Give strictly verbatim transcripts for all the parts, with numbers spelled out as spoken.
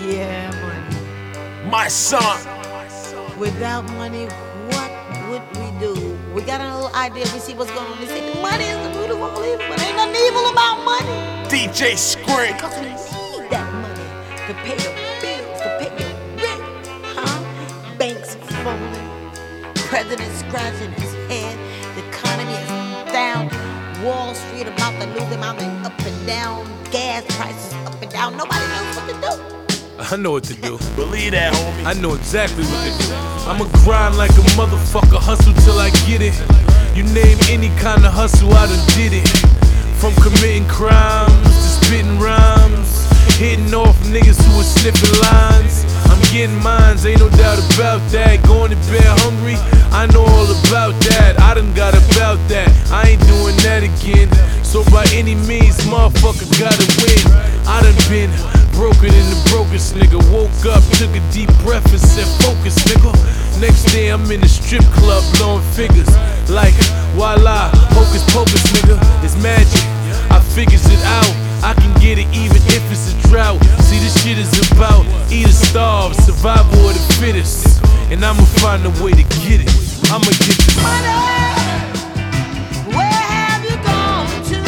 Yeah, money. My son. Without money, what would we do? We got a little idea. We see what's going on. They say the money is the root of all evil, but ain't nothing evil about money. D J Scream. Because we need that money to pay your bills, to pay your rent, huh? Banks falling, president scratching his head, the economy is down, Wall Street about to lose their mind, up and down, gas prices up and down. Nobody knows what to do. I know what to do. Believe that, homie. I know exactly what to do. I'ma grind like a motherfucker, hustle till I get it. You name any kind of hustle, I done did it. From committing crimes to spitting rhymes, hitting off niggas who was sniffing lines. I'm getting mines, ain't no doubt about that. Going to bed hungry, I know all about that. I done got about that, I ain't doing that again. So by any means, motherfucker gotta win. I done been broken in the brokest nigga. Woke up, took a deep breath and said focus, nigga. Next day I'm in the strip club blowing figures. Like voila, hocus pocus, nigga. It's magic, I figures it out. I can get it even if it's a drought. See, this shit is about eat or starve, survival of the fittest. And I'ma find a way to get it. I'ma get this Money! Where have you gone to?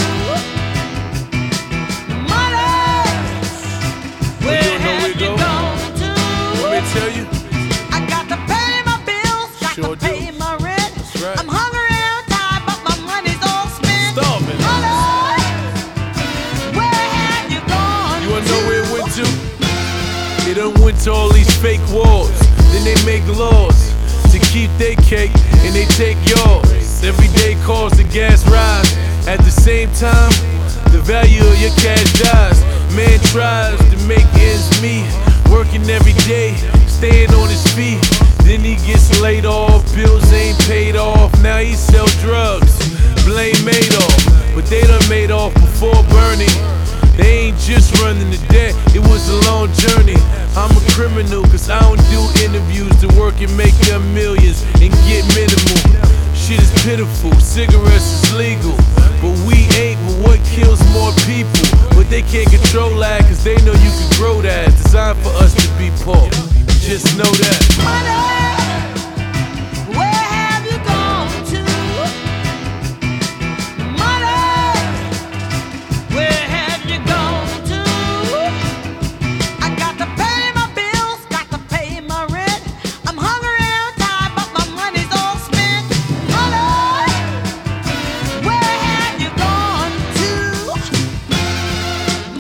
Money! Where You don't know have where you to go? gone to? Let me tell you. I got to pay my bills, got Sure to pay do. my rent. That's right. I'm hungry and tired, but my money's all spent. Starving. Money! Where have you gone You wanna to? know where it went to? It done went to all these fake wars. Then they make laws to keep their cake and they take yours. Every day cause the gas rise. At the same time, the value of your cash dies. Man tries to make ends meet, working every day, staying on his feet. Then he gets laid off, bills ain't paid off. Now he sell drugs, blame Madoff. But they done made off before Bernie. They ain't just running the debt, it was a long journey. I'm a criminal cause I don't do interviews to work and make them millions and get minimal. Shit is pitiful, cigarettes is legal, but we ain't. But what kills more people? But they can't control that cause they know you can grow that. It's designed for us to be poor, just know that. Money!